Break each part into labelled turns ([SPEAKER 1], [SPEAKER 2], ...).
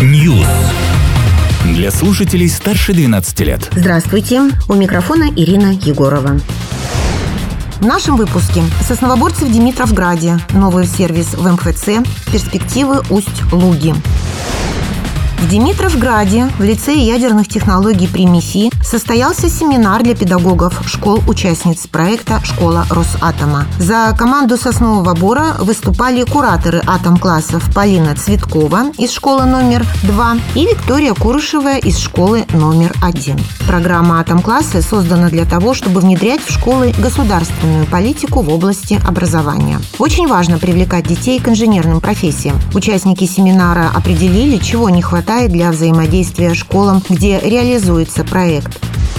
[SPEAKER 1] News. Для слушателей старше 12 лет.
[SPEAKER 2] Здравствуйте, у микрофона Ирина Егорова. В нашем выпуске с основоборцев в Димитровграде, новый сервис в МФЦ, перспективы Усть-Луги. В Димитровграде в лицее ядерных технологий при МИФИ состоялся семинар для педагогов школ-участниц проекта «Школа Росатома». За команду Соснового Бора выступали кураторы атом-классов Полина Цветкова из школы номер 2 и Виктория Курышева из школы номер 1. Программа атом-классы создана для того, чтобы внедрять в школы государственную политику в области образования. Очень важно привлекать детей к инженерным профессиям. Участники семинара определили, чего не хватает для взаимодействия школам, где реализуется проект.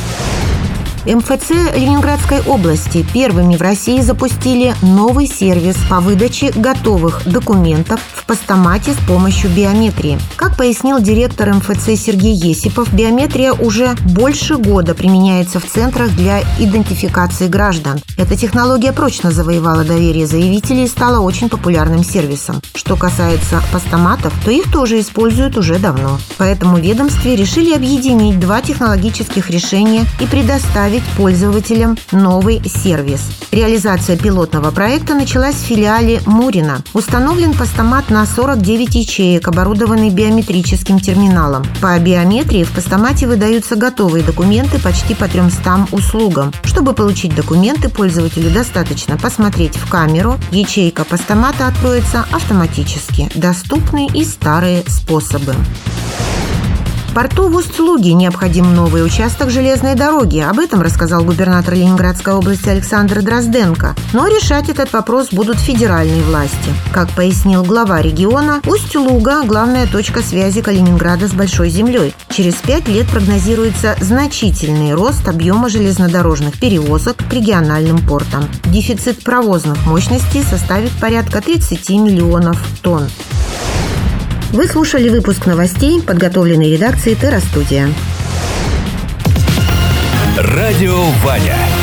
[SPEAKER 2] МФЦ Ленинградской области первыми в России запустили новый сервис по выдаче готовых документов в постамате с помощью биометрии. Как пояснил директор МФЦ Сергей Есипов, биометрия уже больше года применяется в центрах для идентификации граждан. Эта технология прочно завоевала доверие заявителей и стала очень популярным сервисом. Что касается постаматов, то их тоже используют уже давно. Поэтому в ведомстве решили объединить два технологических решения и предоставить пользователям новый сервис. Реализация пилотного проекта началась в филиале Мурина. Установлен постамат на 49 ячеек, оборудованный биометрическим терминалом. По биометрии в постамате выдаются готовые документы почти по 300 услугам. Чтобы получить документы, пользователю достаточно посмотреть в камеру. Ячейка постамата откроется автоматически. Доступны и старые способы. Порту в Усть-Луге необходим новый участок железной дороги. Об этом рассказал губернатор Ленинградской области Александр Дрозденко. Но решать этот вопрос будут федеральные власти. Как пояснил глава региона, Усть-Луга – главная точка связи Калининграда с Большой землей. Через 5 лет прогнозируется значительный рост объема железнодорожных перевозок к региональным портам. Дефицит провозных мощностей составит порядка 30 миллионов тонн. Вы слушали выпуск новостей, подготовленный редакцией Терра Студия.
[SPEAKER 1] Радио Ваня.